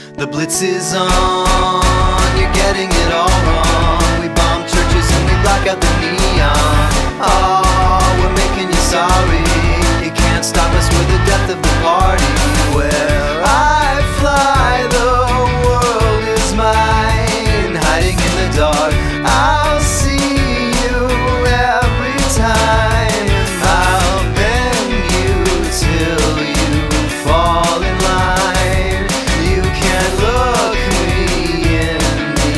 The Blitz is on, you're getting it all wrong. We bomb churches and we black out the neon. Oh, we're making you sorry. You can't stop us, we're the death of the party. Where I fly, the world is mine. Hiding in the dark, I'll see you every time. I'll bend you till you fall in line. You can't look me in the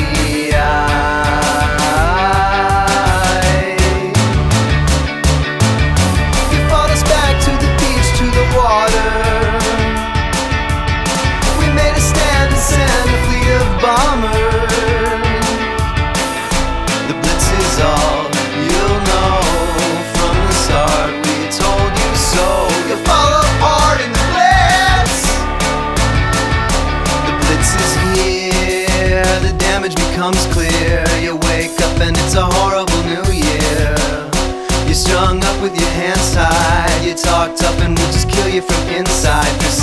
eye. You fought us back to the beach, to the water. We made a stand and sent a fleet of bombers. The Blitz is all you'll know from the start. We told you so. You'll fall apart in the Blitz. The Blitz is here. The damage becomes clear. You wake up and it's a horrible new year. You're strung up with your hands tied. You're talked up and we'll just kill you from inside. 'Cause